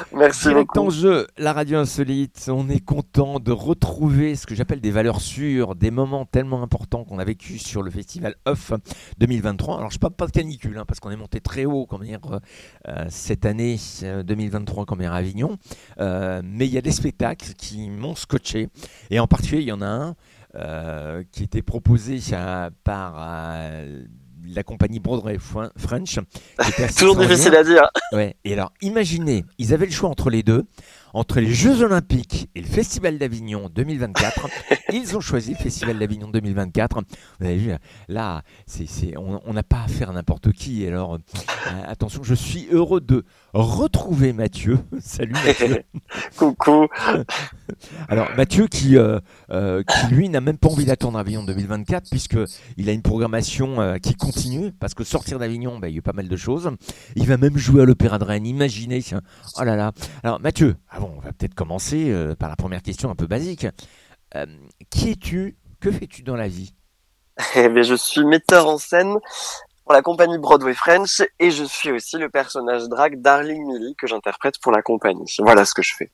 Merci Direct en beaucoup. jeu, la radio insolite, on est content de retrouver ce que j'appelle des valeurs sûres, des moments tellement importants qu'on a vécu sur le festival Off 2023. Alors je parle pas de canicule, parce qu'on est monté très haut cette année 2023 comme à Avignon, mais il y a des spectacles qui m'ont scotché, et en particulier il y en a un qui était proposé par la compagnie Broadway French, qui était assez Toujours difficile extraordinaire. à dire. Ouais, et alors imaginez, ils avaient le choix entre les deux, entre les Jeux Olympiques et le Festival d'Avignon 2024. Ils ont choisi le Festival d'Avignon 2024. Vous avez vu, là, on n'a pas affaire à n'importe qui. Alors, attention, je suis heureux de retrouver Mathieu. Salut Mathieu. Coucou. Alors Mathieu qui lui n'a même pas envie d'attendre Avignon 2024 puisqu'il a une programmation qui continue parce que sortir d'Avignon, il y a pas mal de choses. Il va même jouer à l'Opéra de Rennes, imaginez. Oh là là. Alors Mathieu, on va peut-être commencer par la première question un peu basique. Euh, qui es-tu? Que fais-tu dans la vie? Eh bien, je suis metteur en scène pour la compagnie Broadway French et je suis aussi le personnage drag Darling Millie que j'interprète pour la compagnie. Voilà ce que je fais.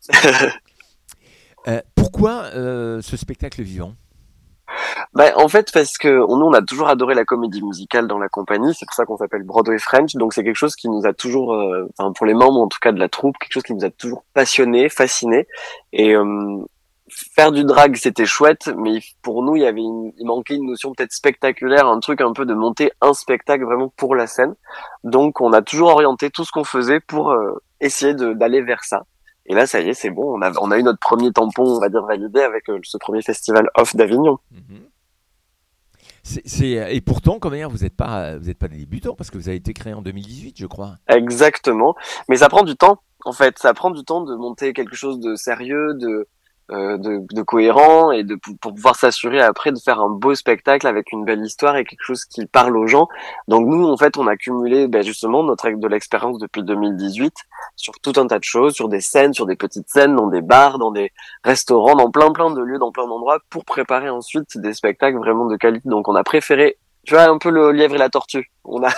Pourquoi ce spectacle vivant? En fait, parce que nous, on a toujours adoré la comédie musicale dans la compagnie. C'est pour ça qu'on s'appelle Broadway French. Donc, c'est quelque chose qui nous a toujours, enfin, pour les membres en tout cas de la troupe, quelque chose qui nous a toujours passionné, fasciné. Et faire du drag, c'était chouette, mais pour nous, il manquait une notion peut-être spectaculaire, un truc un peu de monter un spectacle vraiment pour la scène. Donc, on a toujours orienté tout ce qu'on faisait pour essayer d'aller vers ça. Et là, ça y est, c'est bon. On a eu notre premier tampon, on va dire, validé avec ce premier festival off d'Avignon. Mhm. Et pourtant, quand même, vous êtes pas des débutants parce que vous avez été créé en 2018, je crois. Exactement. Mais ça prend du temps, en fait. Ça prend du temps de monter quelque chose de sérieux, de cohérent et pour pouvoir s'assurer après de faire un beau spectacle avec une belle histoire et quelque chose qui parle aux gens. Donc nous, en fait, on a cumulé justement de l'expérience depuis 2018 sur tout un tas de choses, sur des scènes, sur des petites scènes, dans des bars, dans des restaurants, dans plein de lieux, dans plein d'endroits pour préparer ensuite des spectacles vraiment de qualité. Donc on a préféré, tu vois, un peu le lièvre et la tortue.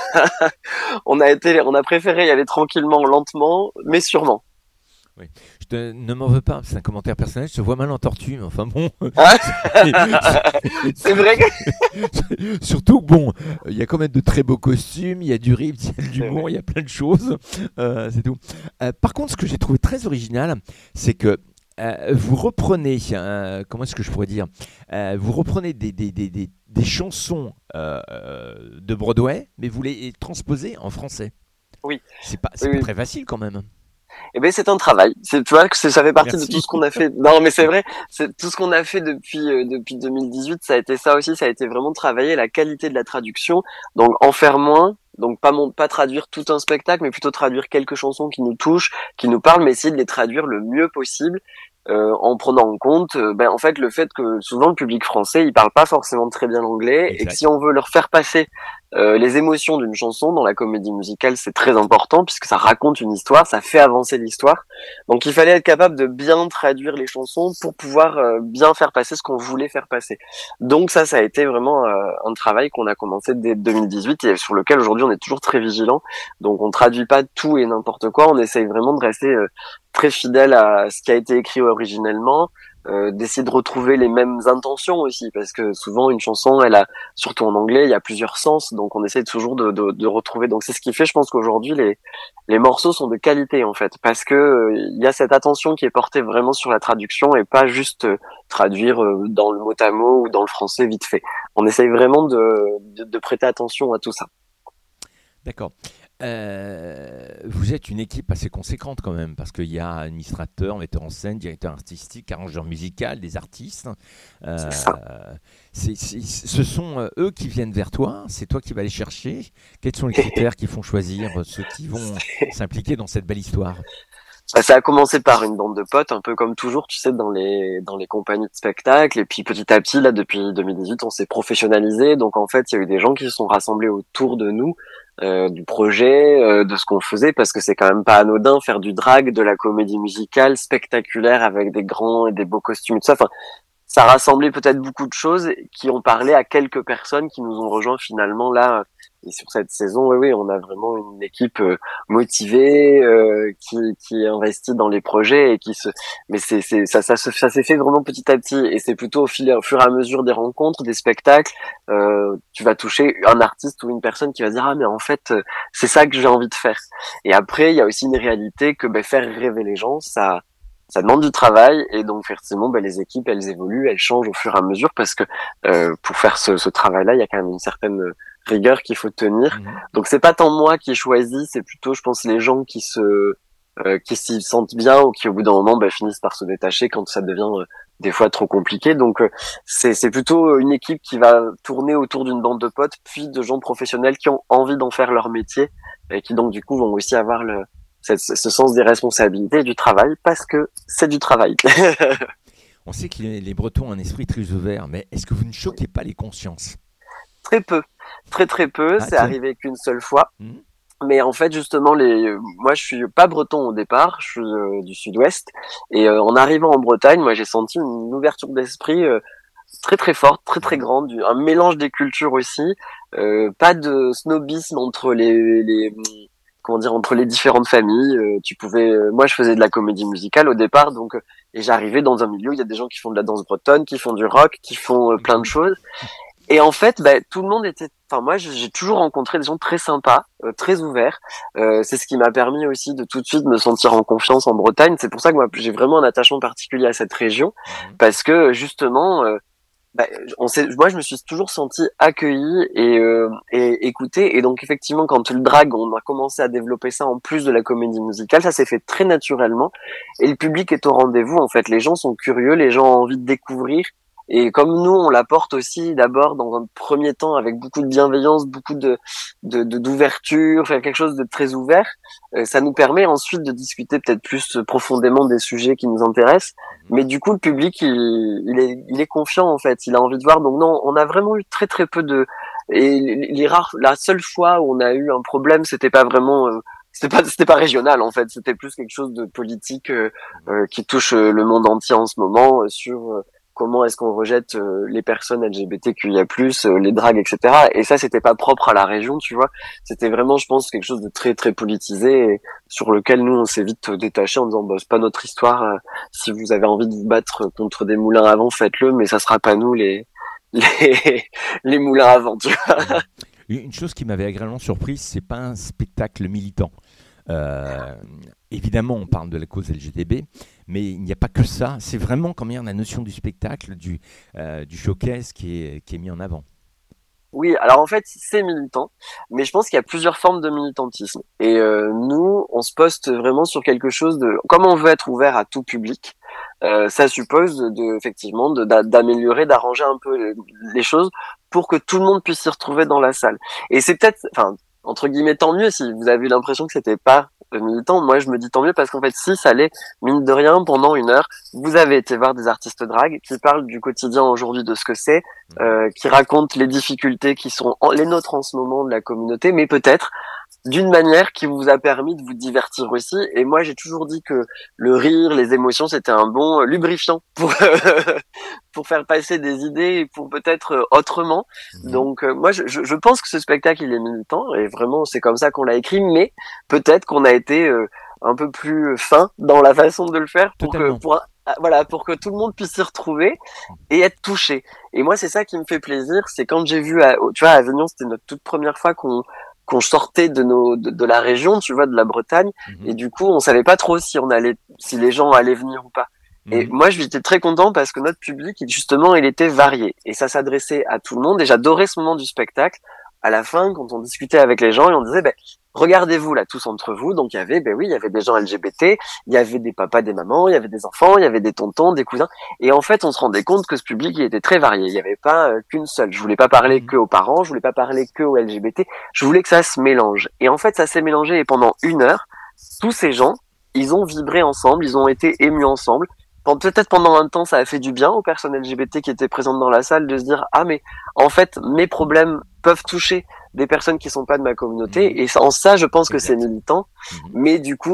On a préféré y aller tranquillement, lentement, mais sûrement. Oui. Ne m'en veux pas, c'est un commentaire personnel, je te vois mal en tortue, mais enfin bon. Hein. C'est vrai que Surtout, bon, il y a quand même de très beaux costumes, il y a du rire, il y a de c'est l'humour, vrai. il y a plein de choses. C'est tout. Par contre, ce que j'ai trouvé très original, c'est que vous reprenez, comment est-ce que je pourrais dire, vous reprenez des chansons de Broadway, mais vous les transposez en français. Oui, C'est oui, pas oui. très facile quand même. Eh ben c'est un travail. Tu vois que ça fait partie de tout Merci. ce qu'on a fait. Non, mais c'est vrai. C'est tout ce qu'on a fait depuis 2018. Ça a été ça aussi. Ça a été vraiment travailler la qualité de la traduction. Donc en faire moins. Donc pas traduire tout un spectacle, mais plutôt traduire quelques chansons qui nous touchent, qui nous parlent, mais essayer de les traduire le mieux possible. En prenant en compte, en fait, le fait que souvent le public français, il parle pas forcément très bien l'anglais, et que si Exact. on veut leur faire passer les émotions d'une chanson dans la comédie musicale, c'est très important puisque ça raconte une histoire, ça fait avancer l'histoire. Donc il fallait être capable de bien traduire les chansons pour pouvoir bien faire passer ce qu'on voulait faire passer. Donc ça a été vraiment un travail qu'on a commencé dès 2018 et sur lequel aujourd'hui on est toujours très vigilant. Donc on traduit pas tout et n'importe quoi, on essaye vraiment de rester très fidèle à ce qui a été écrit originellement, d'essayer de retrouver les mêmes intentions aussi, parce que souvent une chanson, elle a, surtout en anglais, il y a plusieurs sens, donc on essaie toujours de retrouver. Donc c'est ce qui fait, je pense qu'aujourd'hui les morceaux sont de qualité en fait, parce que il y a cette attention qui est portée vraiment sur la traduction et pas juste traduire dans le mot à mot ou dans le français vite fait. On essaye vraiment de prêter attention à tout ça. D'accord. Vous êtes une équipe assez conséquente quand même, parce qu'il y a administrateur, metteur en scène, directeur artistique, arrangeur musical, des artistes. C'est Euh, ça. Ce sont eux qui viennent vers toi, c'est toi qui vas les chercher. Quels sont les critères qui font choisir ceux qui vont s'impliquer dans cette belle histoire? Ça a commencé par une bande de potes, un peu comme toujours, tu sais, dans les compagnies de spectacle. Et puis petit à petit, là, depuis 2018, on s'est professionnalisé. Donc en fait, il y a eu des gens qui se sont rassemblés autour de nous, du projet, de ce qu'on faisait, parce que c'est quand même pas anodin faire du drag, de la comédie musicale spectaculaire avec des grands et des beaux costumes et tout ça. Enfin, ça rassemblait peut-être beaucoup de choses qui ont parlé à quelques personnes qui nous ont rejoints finalement là Et sur cette saison, oui, oui, on a vraiment une équipe motivée, qui investit dans les projets et qui se. Mais ça s'est fait vraiment petit à petit. Et c'est plutôt au fur et à mesure des rencontres, des spectacles, tu vas toucher un artiste ou une personne qui va dire ah mais en fait c'est ça que j'ai envie de faire. Et après, il y a aussi une réalité que faire rêver les gens, ça demande du travail et donc effectivement les équipes elles évoluent, elles changent au fur et à mesure parce que pour faire ce travail-là, il y a quand même une certaine rigueur qu'il faut tenir. Mhm. Donc c'est pas tant moi qui choisis, c'est plutôt je pense les gens qui s'y sentent bien ou qui au bout d'un moment finissent par se détacher quand ça devient des fois trop compliqué. Donc c'est plutôt une équipe qui va tourner autour d'une bande de potes puis de gens professionnels qui ont envie d'en faire leur métier et qui donc du coup vont aussi avoir ce sens des responsabilités et du travail parce que c'est du travail. On sait que les Bretons ont un esprit très ouvert, mais est-ce que vous ne choquez pas les consciences? Très peu, très très peu, Ah c'est tiens. arrivé qu'une seule fois. Mhm. Mais en fait, justement, moi, je suis pas breton au départ, je suis du sud-ouest. Et en arrivant en Bretagne, moi, j'ai senti une ouverture d'esprit très très forte, très très Mhm. grande, un mélange des cultures aussi. Pas de snobisme entre comment dire, entre les différentes familles. Moi, je faisais de la comédie musicale au départ, donc et j'arrivais dans un milieu où il y a des gens qui font de la danse bretonne, qui font du rock, qui font plein de Mhm. choses. Et en fait, tout le monde enfin moi, j'ai toujours rencontré des gens très sympas, très ouverts. C'est ce qui m'a permis aussi de tout de suite me sentir en confiance en Bretagne. C'est pour ça que moi, j'ai vraiment un attachement particulier à cette région, Mhm. parce que justement, moi, je me suis toujours senti accueilli et écouté. Et donc, effectivement, quand le drag, on a commencé à développer ça en plus de la comédie musicale, ça s'est fait très naturellement. Et le public est au rendez-vous. En fait, les gens sont curieux, les gens ont envie de découvrir. Et comme nous, on l'apporte aussi d'abord dans un premier temps avec beaucoup de bienveillance, beaucoup d'ouverture, faire quelque chose de très ouvert. Ça nous permet ensuite de discuter peut-être plus profondément des sujets qui nous intéressent. Mhm. Mais du coup, le public, il est confiant en fait. Il a envie de voir. Donc non, on a vraiment eu très très peu de. Et la seule fois où on a eu un problème, c'était pas vraiment, c'était pas régional en fait. C'était plus quelque chose de politique Mhm. qui touche le monde entier en ce moment sur comment est-ce qu'on rejette les personnes LGBTQIA+, les dragues, etc. Et ça, c'était pas propre à la région, tu vois. C'était vraiment, je pense, quelque chose de très très politisé et sur lequel nous on s'est vite détaché en disant, bah, c'est pas notre histoire. Si vous avez envie de vous battre contre des moulins à vent, faites-le, mais ça sera pas nous les, les moulins à vent, tu vois. Mhm. Une chose qui m'avait agréablement surprise, c'est pas un spectacle militant. Euh, Évidemment, on parle de la cause LGTB, mais il n'y a pas que ça. C'est vraiment quand même la notion du spectacle, du showcase qui est mis en avant. Oui, alors en fait, c'est militant, mais je pense qu'il y a plusieurs formes de militantisme. Et nous, on se poste vraiment sur quelque chose de... Comme on veut être ouvert à tout public, ça suppose effectivement d'améliorer, d'arranger un peu les choses pour que tout le monde puisse s'y retrouver dans la salle. Et c'est peut-être, enfin, entre guillemets, tant mieux si vous avez l'impression que c'était pas militant. Moi, je me dis tant mieux parce qu'en fait, si ça allait, mine de rien, pendant 1 heure, vous avez été voir des artistes drag qui parlent du quotidien aujourd'hui de ce que c'est, Mhm. qui raconte les difficultés qui sont les nôtres en ce moment de la communauté, mais peut-être d'une manière qui vous a permis de vous divertir aussi. Et moi, j'ai toujours dit que le rire, les émotions, c'était un bon lubrifiant pour pour faire passer des idées et pour peut-être autrement. Mhm. Donc moi, je pense que ce spectacle, il est militant et vraiment, c'est comme ça qu'on l'a écrit. Mais peut-être qu'on a été un peu plus fin dans la façon de le faire Totalement. voilà, pour que tout le monde puisse s'y retrouver et être touché. Et moi, c'est ça qui me fait plaisir, c'est quand j'ai vu, tu vois, à Avignon, c'était notre toute première fois qu'on sortait de la région, tu vois, de la Bretagne, et Mhm. du coup, on savait pas trop si les gens allaient venir ou pas. Et Mhm. moi, j'étais très content parce que notre public, justement, il était varié et ça s'adressait à tout le monde. Et j'adorais ce moment du spectacle. À la fin, quand on discutait avec les gens et on disait, regardez-vous là tous entre vous. Donc il y avait, oui, il y avait des gens LGBT, il y avait des papas, des mamans, il y avait des enfants, il y avait des tontons, des cousins. Et en fait, on se rendait compte que ce public il était très varié. Il n'y avait pas qu'une seule. Je voulais pas parler Mhm. que aux parents, je voulais pas parler que aux LGBT. Je voulais que ça se mélange. Et en fait, ça s'est mélangé et pendant 1 heure, tous ces gens, ils ont vibré ensemble, ils ont été émus ensemble. Peut-être pendant un temps, ça a fait du bien aux personnes LGBT qui étaient présentes dans la salle de se dire, ah mais en fait, mes problèmes peuvent toucher des personnes qui sont pas de ma communauté. Mhm. Et en ça, je pense que c'est Exact. militant. Mhm. Mais du coup,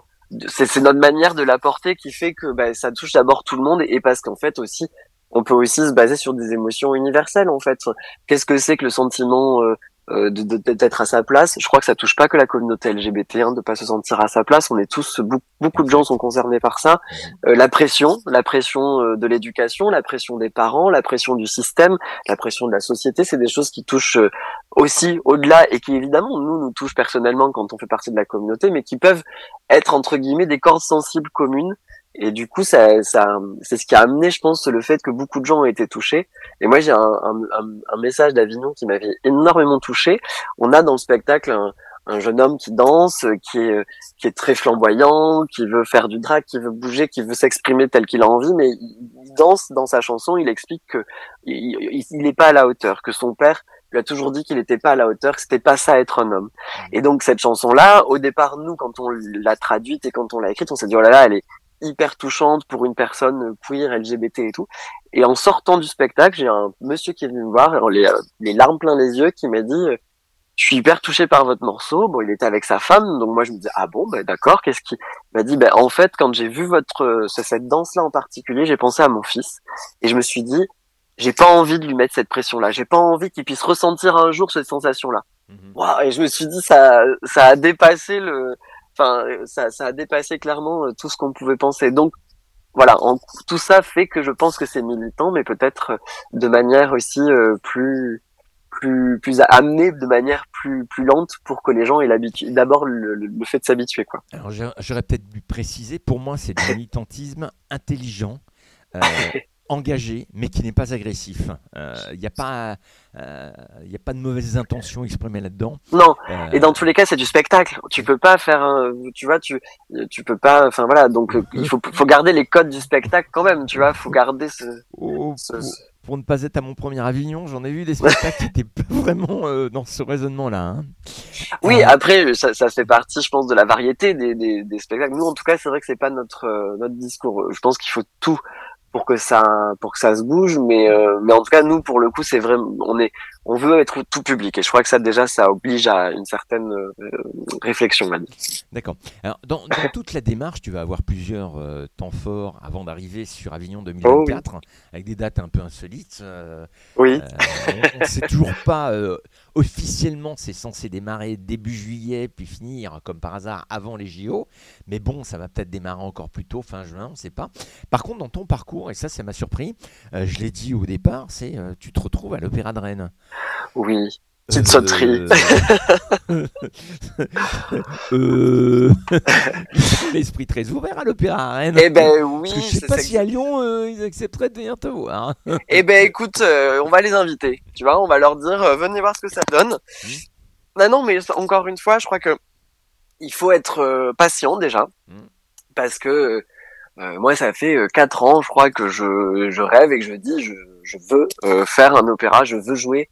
c'est notre manière de l'apporter qui fait que ça touche d'abord tout le monde et parce qu'en fait aussi, on peut aussi se baser sur des émotions universelles en fait. Qu'est-ce que c'est que le sentiment d'être à sa place. Je crois que ça touche pas que la communauté LGBT, de pas se sentir à sa place. On est tous, beaucoup de gens sont concernés par ça. Mhm. La pression de l'éducation, la pression des parents, la pression du système, la pression de la société, c'est des choses qui touchent aussi au-delà et qui évidemment nous touchent personnellement quand on fait partie de la communauté, mais qui peuvent être entre guillemets des cordes sensibles communes. Et du coup, c'est ce qui a amené, je pense, le fait que beaucoup de gens ont été touchés. Et moi, j'ai un message d'Avignon qui m'avait énormément touché. On a dans le spectacle un jeune homme qui danse, qui est très flamboyant, qui veut faire du drag, qui veut bouger, qui veut s'exprimer tel qu'il a envie, mais il danse dans sa chanson. Il explique que il n'est pas à la hauteur, que son père lui a toujours dit qu'il n'était pas à la hauteur, que c'était pas ça être un homme. Et donc cette chanson-là, au départ, nous, quand on l'a traduite et quand on l'a écrite, on s'est dit oh là là, elle est hyper touchante pour une personne queer, LGBT et tout. Et en sortant du spectacle, j'ai un monsieur qui est venu me voir, les larmes plein les yeux, qui m'a dit je suis hyper touché par votre morceau. Bon, il était avec sa femme, donc moi je me dis ah bon, bah d'accord. Qu'est-ce qui Il m'a dit en fait, quand j'ai vu cette danse-là en particulier, j'ai pensé à mon fils et je me suis dit j'ai pas envie de lui mettre cette pression-là. J'ai pas envie qu'il puisse ressentir un jour cette sensation-là. Mhm. Wow, et je me suis dit ça a dépassé ça a dépassé clairement tout ce qu'on pouvait penser. Donc voilà, tout ça fait que je pense que c'est militant, mais peut-être de manière aussi plus amenée, de manière plus lente pour que les gens aient l'habitude. D'abord le fait de s'habituer, quoi. Alors j'aurais peut-être dû préciser, pour moi c'est du militantisme intelligent, euh, engagé, mais qui n'est pas agressif. Il n'y a pas, y a pas de mauvaises intentions exprimées là-dedans. Non, et dans Euh, tous les cas, c'est du spectacle. Tu peux pas faire tu vois, tu peux pas, enfin voilà, donc il faut garder les codes du spectacle quand même, tu vois, faut garder oh, ce... pour ne pas être à mon premier Avignon, j'en ai vu des spectacles qui étaient pas vraiment dans ce raisonnement-là, hein. Oui, après, ça fait partie, je pense, de la variété des spectacles. Nous, en tout cas, c'est vrai que c'est pas notre discours. Je pense qu'il faut tout pour que ça se bouge, mais en tout cas, nous, pour le coup, c'est vraiment, on veut être tout public. Et je crois que ça, déjà, ça oblige à une certaine réflexion, on va dire. D'accord. Alors, dans toute la démarche, tu vas avoir plusieurs temps forts avant d'arriver sur Avignon Oh oui, 2024, avec des dates un peu insolites. oui, On ne sait toujours pas officiellement, c'est censé démarrer début juillet, puis finir comme par hasard avant les JO. Mais bon, ça va peut-être démarrer encore plus tôt, fin juin, on ne sait pas. Par contre, dans ton parcours, et ça m'a surpris, je l'ai dit au départ, c'est tu te retrouves à l'Opéra de Rennes. oui. Petite sauterie. Euh... euh... L'esprit très ouvert à l'Opéra à Rennes. Eh ben oui, Parce que je sais pas si à Lyon, ils accepteraient de venir te voir. eh ben écoute, on va les inviter. Tu vois, on va leur dire venez voir ce que ça donne. Hmm, Non, non, mais encore une fois, je crois que il faut être patient déjà, hmm, parce que moi, ça fait 4 ans, je crois, que je rêve et que je dis, je veux faire un opéra, je veux jouer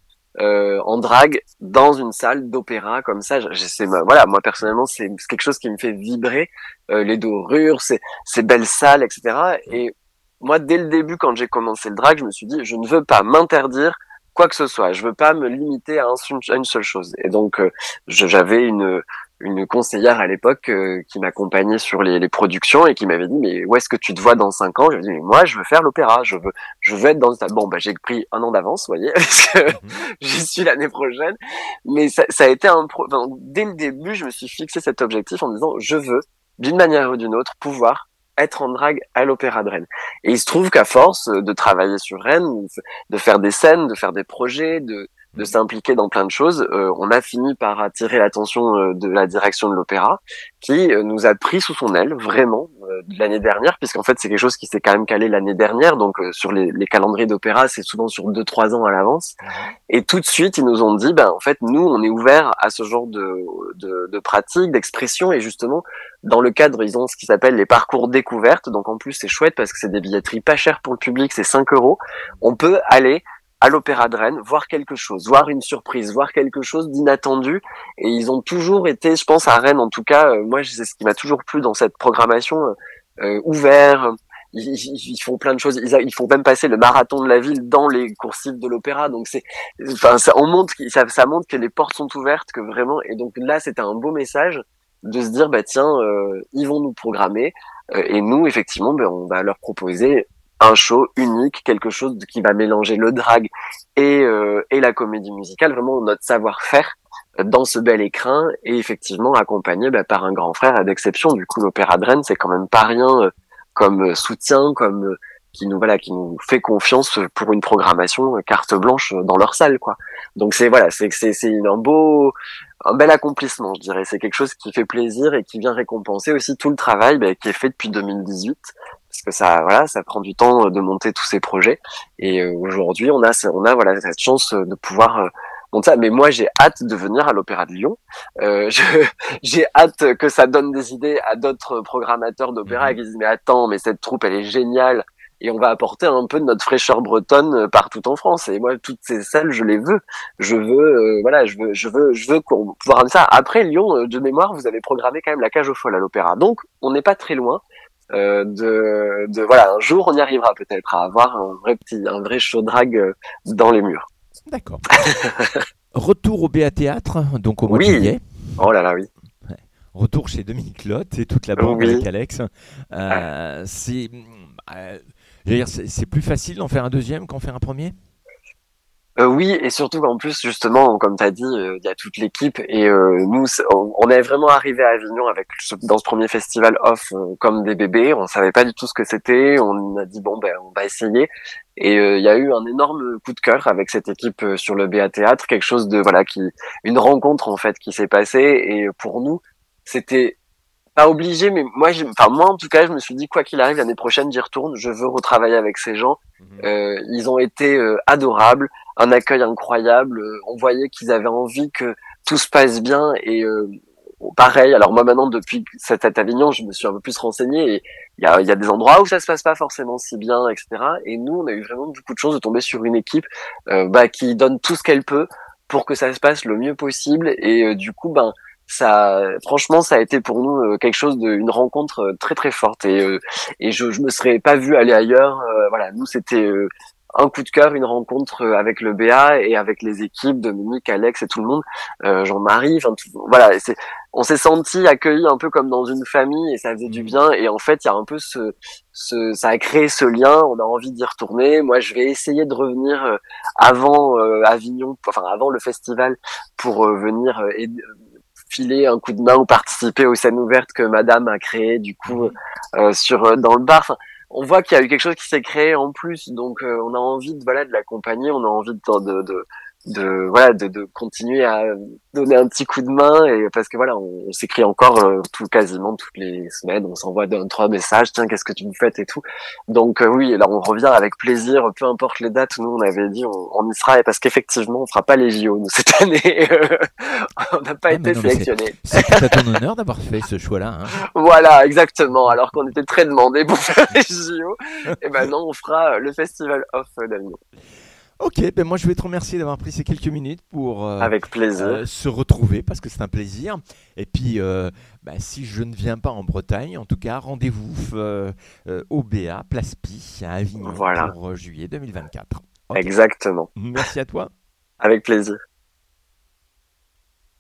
en drague dans une salle d'opéra comme ça. Voilà, moi personnellement, c'est quelque chose qui me fait vibrer, les dorures, ces belles salles, etc. hmm. Et moi, dès le début, quand j'ai commencé le drag, je me suis dit, je ne veux pas m'interdire quoi que ce soit. Je veux pas me limiter à une seule chose. Et donc, j'avais une conseillère à l'époque qui m'accompagnait sur les productions et qui m'avait dit mais où est-ce que tu te vois dans 5 ans? Je lui ai dit mais moi je veux faire l'opéra, je veux être dans ça. Bon bah j'ai pris un an d'avance, vous voyez, parce que Mhm. j'y suis l'année prochaine. Mais ça a été enfin, dès le début je me suis fixé cet objectif en me disant je veux d'une manière ou d'une autre pouvoir être en drague à l'Opéra de Rennes. Et il se trouve qu'à force de travailler sur Rennes, de faire des scènes, de faire des projets, de s'impliquer dans plein de choses, on a fini par attirer l'attention de la direction de l'opéra, qui nous a pris sous son aile vraiment l'année dernière, puisqu'en fait c'est quelque chose qui s'est quand même calé l'année dernière, donc sur les calendriers d'opéra c'est souvent sur 2-3 ans à l'avance, Mhm. et tout de suite ils nous ont dit en fait nous on est ouvert à ce genre de pratiques, d'expression, et justement dans le cadre ils ont ce qui s'appelle les parcours découvertes, donc en plus c'est chouette parce que c'est des billetteries pas chères pour le public, c'est 5 €, on peut aller à l'Opéra de Rennes, voir quelque chose, voir une surprise, voir quelque chose d'inattendu. Et ils ont toujours été, je pense à Rennes en tout cas, moi c'est ce qui m'a toujours plu dans cette programmation, ouvert. Ils font plein de choses. Ils font même passer le marathon de la ville dans les coursives de l'opéra. Donc enfin, ça montre que les portes sont ouvertes, que vraiment. Et donc là, c'était un beau message de se dire, bah tiens, ils vont nous programmer, et nous, effectivement, on va leur proposer un show unique, quelque chose qui va mélanger le drag et la comédie musicale, vraiment notre savoir-faire dans ce bel écrin, et effectivement accompagné par un grand frère à d'exception. Du coup, l'Opéra de Rennes, c'est quand même pas rien comme soutien, comme qui nous fait confiance pour une programmation carte blanche dans leur salle, quoi. Donc c'est un bel accomplissement, je dirais. C'est quelque chose qui fait plaisir et qui vient récompenser aussi tout le travail qui est fait depuis 2018, parce que ça prend du temps de monter tous ces projets. Et aujourd'hui, on a voilà cette chance de pouvoir monter ça. Mais moi, j'ai hâte de venir à l'Opéra de Lyon. J'ai hâte que ça donne des idées à d'autres programmateurs d'opéra qui disent mais attends, mais cette troupe elle est géniale. Et on va apporter un peu de notre fraîcheur bretonne partout en France. Et moi, toutes ces salles, je les veux. Je veux qu'on pouvoir ramener ça. Après Lyon, de mémoire, vous avez programmé quand même la Cage aux Folles à l'Opéra. Donc, on n'est pas très loin. Voilà, un jour, on y arrivera peut-être à avoir un vrai show drag dans les murs. D'accord. Retour au BA Théâtre, donc au mois de Oui. juillet. Oh là là, oui. Retour chez Dominique Lotte et toute la bande Oui. avec Alex. C'est plus facile d'en faire un deuxième qu'en faire un premier? Oui, et surtout qu'en plus, justement, comme tu as dit, il y a toute l'équipe, et nous, on est vraiment arrivé à Avignon dans ce premier festival off comme des bébés. On savait pas du tout ce que c'était. On a dit bon on va essayer, et il y a eu un énorme coup de cœur avec cette équipe sur le BA Théâtre, quelque chose de une rencontre en fait qui s'est passée, et pour nous, c'était pas obligé, mais moi en tout cas, je me suis dit quoi qu'il arrive l'année prochaine, j'y retourne. Je veux retravailler avec ces gens. Ils ont été adorables, un accueil incroyable. On voyait qu'ils avaient envie que tout se passe bien, et pareil. Alors moi maintenant, depuis cette à Avignon, je me suis un peu plus renseigné, et il y a des endroits où ça se passe pas forcément si bien, etc. Et nous, on a eu vraiment beaucoup de chance de tomber sur une équipe qui donne tout ce qu'elle peut pour que ça se passe le mieux possible. Et du coup, franchement, ça a été pour nous quelque chose une rencontre très très forte, et je me serais pas vu aller ailleurs. Voilà, nous c'était un coup de cœur, une rencontre avec le BA et avec les équipes, Dominique, Alex et tout le monde, Jean-Marie, voilà, on s'est senti accueillis un peu comme dans une famille, et ça faisait du bien. Et en fait, il y a un peu ça a créé ce lien. On a envie d'y retourner. Moi, je vais essayer de revenir avant Avignon, enfin avant le festival, pour venir filer un coup de main ou participer aux scènes ouvertes que Madame a créées du coup dans le bar. Enfin, on voit qu'il y a eu quelque chose qui s'est créé en plus, donc on a envie de l'accompagner, on a envie de continuer à donner un petit coup de main, et parce que voilà, on s'écrit encore quasiment toutes les semaines, on s'envoie 2-3 messages, tiens, qu'est-ce que tu me fais et tout. Donc oui, alors on revient avec plaisir, peu importe les dates. Nous on avait dit on y sera, et parce qu'effectivement on fera pas les JO nous cette année. On n'a pas été sélectionnés. C'est tout à ton honneur d'avoir fait ce choix-là. Voilà, exactement. Alors qu'on était très demandés pour faire les JO, et maintenant on fera le festival off d'Avignon. Ok, moi je vais te remercier d'avoir pris ces quelques minutes pour avec plaisir. Se retrouver, parce que c'est un plaisir. Et puis, si je ne viens pas en Bretagne, en tout cas, rendez-vous au BA, Place Pi, à Avignon, pour juillet 2024. Okay. Exactement. Merci à toi. Avec plaisir.